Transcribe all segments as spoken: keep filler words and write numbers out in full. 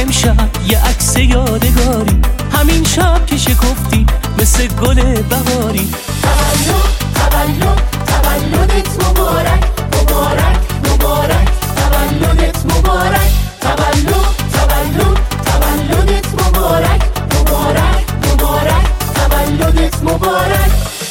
امشب یه عکس یادگاری، همین شب که شکفتی مثل گل بهاری. تولد تولد تولدت مبارک مبارک مبارک، تولدت مبارک، تولد تولد تولدت مبارک مبارک مبارک، تولدت مبارک.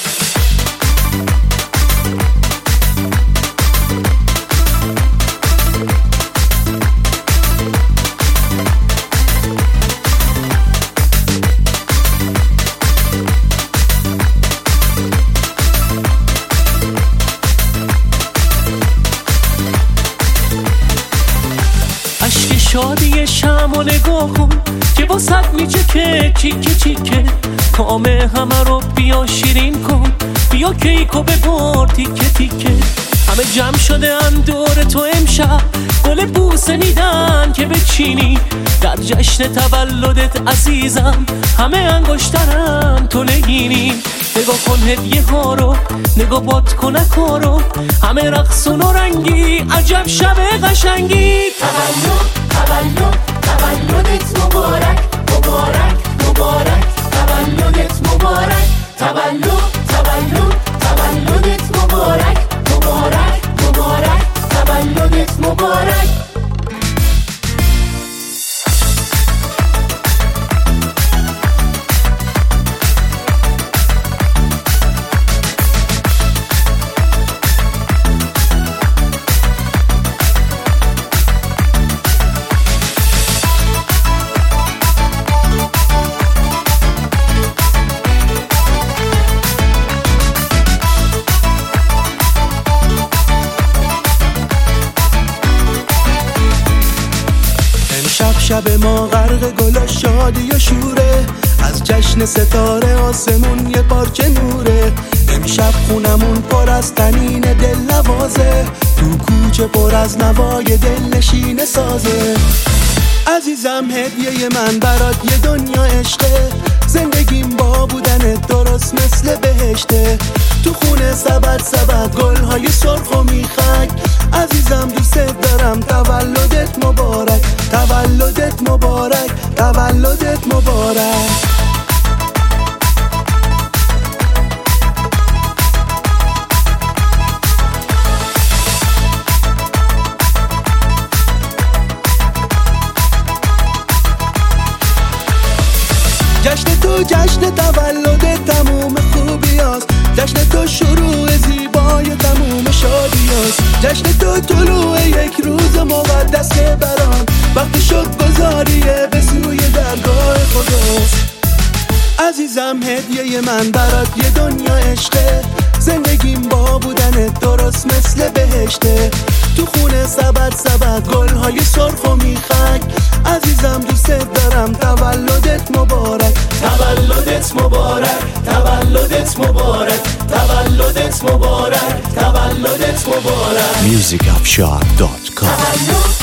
شادی شم و نگاه کن که با صد میچه که چیکه چیکه، کام همه رو بیا شیرین کن، بیا کیکو ببر تیکه تیکه. همه جمع شده ان دور تو امشب، گل بوسه میدن که بچینی در جشن تولدت عزیزم، همه انگشترن تو نگینی. نگاه کن هدیه ها رو، نگاه باد کنک ها رو، همه رقصون و رنگی، عجب شب قشنگی. تولد تولد تولدت مبارک مبارک مبارک، تولدت مبارک، تولد تولد تولدت مبارک مبارک مبارک، تولدت مبارک. شب ما غرق گل و شادی و شوره، از جشن ستاره آسمون یه پارچه نوره. امشب خونمون پر از تنین دل نوازه، تو کوچه پر از نوای دل نشین سازه. عزیزم هدیه من برات یه دنیا عشقه، زندگیم با بودنت درست مثل بهشته. تو خونه سبد سبد گل‌های سرخ و میخک، عزیزم دوست دارم تولدت مبارک، تولدت مبارک، تولدت مبارک. جشن تو جشن تولد تموم خوبی هست، جشن تو شروع زیبای تموم شادی هست، جشن تو طلوع یک روز مقدس که برام وقت شد گذاریه به سوی درگاه خداست. عزیزم هدیه من برات یه دنیا عشقه، زندگیم با بودنت درست مثل بهشته. تو خونه سبد سبد گل‌های سرخ و میخک، عزیزم دوست دارم تولدت مبارک، تولدت مبارک، تولدت مبارک، تولدت مبارک، تولدت مبارک. music afshar dot com